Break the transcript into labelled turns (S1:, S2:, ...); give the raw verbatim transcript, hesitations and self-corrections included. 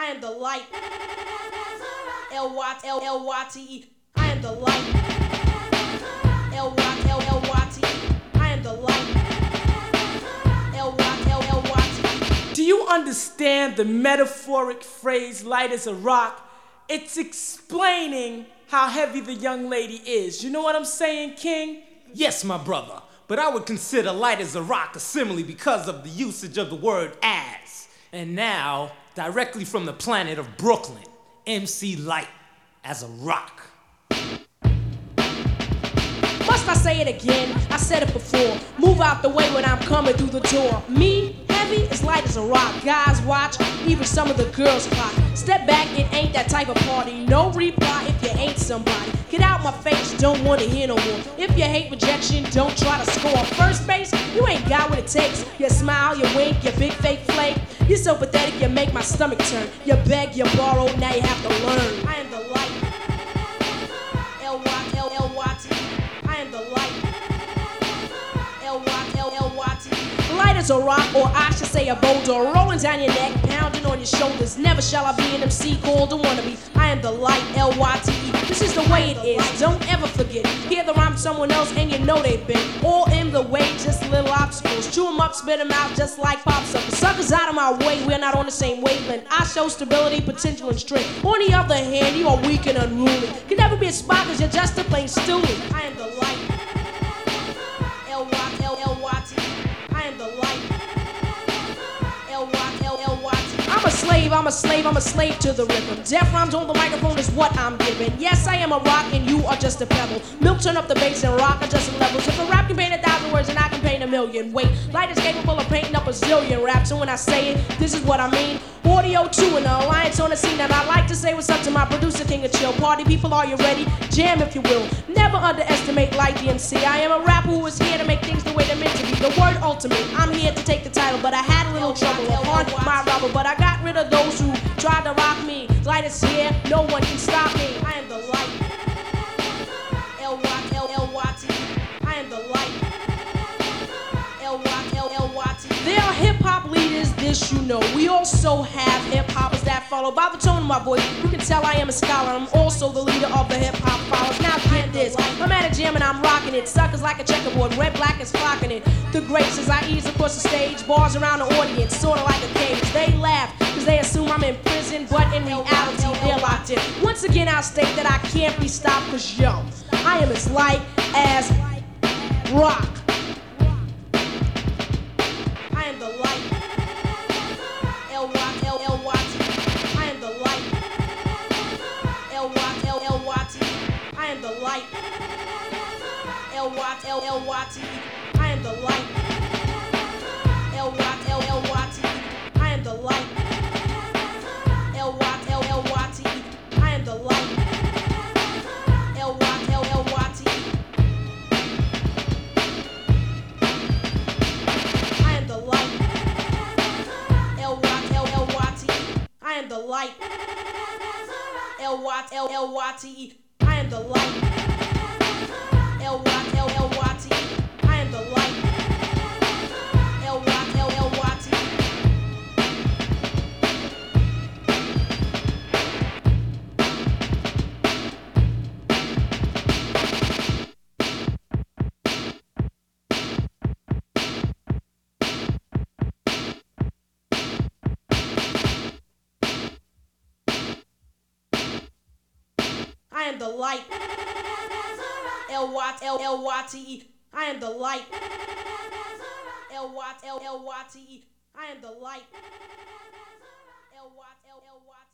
S1: am the light. L Y L L Y T E. I am the light. L Y L L Y T E. I am the light. L Y L L Y T E.
S2: Do you understand the metaphoric phrase light as a rock? It's explaining how heavy the young lady is. You know what I'm saying, King?
S3: Yes, my brother, but I would consider light as a rock a simile because of the usage of the word as. And now, directly from the planet of Brooklyn, M C Lyte as a rock.
S1: Must I say it again? I said it before. Move out the way when I'm coming through the door. Me, heavy, as light as a rock. Guys watch, even some of the girls clock. Step back, it ain't that type of party. No reply if you ain't somebody. Get out my face, don't wanna hear no more. If you hate rejection, don't try to score. First base, you ain't got what it takes. You smile, you wink, you big fake flake. You're so pathetic, you make my stomach turn. You beg, you borrow, now you have to learn. I am the light. L Y L L Y T. I am the light. L Y L L Y T. Light as a rock, or I should say a boulder, rolling down your neck, pounding on your shoulders. Never shall I be an M C called a wannabe. I am the light, L Y T E. This is the way it is, don't ever forget. Hear the rhyme someone else and you know they've been all in the way, just little obstacles. Chew them up, spit them out just like popsicles. Suckers out of my way, we're not on the same wavelength. I show stability, potential, and strength. On the other hand, you are weak and unruly. Can never be a spot cause you're just a plain stoolie. I am the light. L Y L L Y T. I am the light. L Y L L Y T. I'm a slave, I'm a slave, I'm a slave to the rhythm. Deaf rhymes on the microphone is what I'm giving. Yes, I am a rock and you are just a pebble. Milk turn up the bass and rock adjusting levels. If a rap can paint a thousand words, then I can paint a million. Wait, light is capable of painting up a zillion raps. And when I say it, this is what I mean. Audio two and the alliance on the scene. And I like to say what's up to my producer, King of Chill. Party people, are you ready? Jam if you will. Never underestimate Light the M C. I am a rapper who is here to make things the way they're meant to be. The word ultimate, I'm here to take the title. But I had a little trouble upon my rubber. But I got rid of those who tried to rock me. Light is here, no one can stop me. I am the light. L Y L L Y T. I am the light. L Y L L Y T. There are hip-hop leaders, this you know. We also have hip-hoppers that follow. By the tone of my voice, you can tell I am a scholar. I'm also the leader of the hip-hop followers. Now get this, I'm at a jam and I'm rocking it. Suckers like a checkerboard, red, black is flocking it. The greats as I ease across the stage, bars around the audience, sorta like a cage. They laugh, cause they assume I'm in prison, but in reality, they're locked in. Once again, I'll state that I can't be stopped, cause yo, I am as light as rock. I am the light. L Y L L Y T. I am the light. L Y L L Y T. I am the light. L Y L L Y T. I am the light. L Y L L Y T. I am the light. L Y L L Y T. I am the light. L Y L L Y T. I am the light. L Y L L Y T. I am the light. L Y L L Y T. I am the light. L Y L L Y T. I am the light. L Y L L Y T. I am the light. L Y L L Y T E. I am the light. L Y L L Y T E. I am the light. L Y L L Y T E.